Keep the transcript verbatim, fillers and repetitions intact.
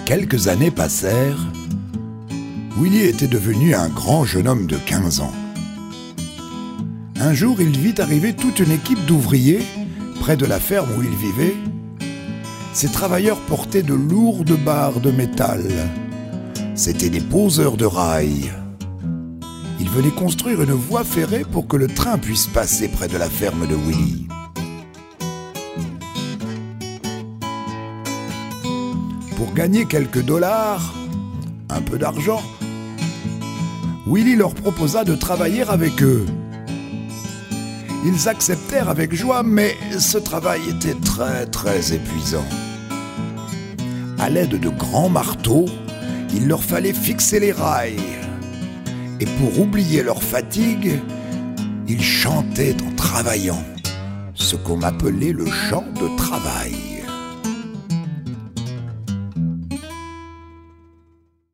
Quelques années passèrent. Willy était devenu un grand jeune homme de quinze ans. Un jour, il vit arriver toute une équipe d'ouvriers près de la ferme où il vivait. Ces travailleurs portaient de lourdes barres de métal. C'étaient des poseurs de rails. Ils venaient construire une voie ferrée pour que le train puisse passer près de la ferme de Willy. Pour gagner quelques dollars, un peu d'argent, Willy leur proposa de travailler avec eux. Ils acceptèrent avec joie, mais ce travail était très très épuisant. À l'aide de grands marteaux, il leur fallait fixer les rails. Et pour oublier leur fatigue, ils chantaient en travaillant, ce qu'on appelait le chant de travail.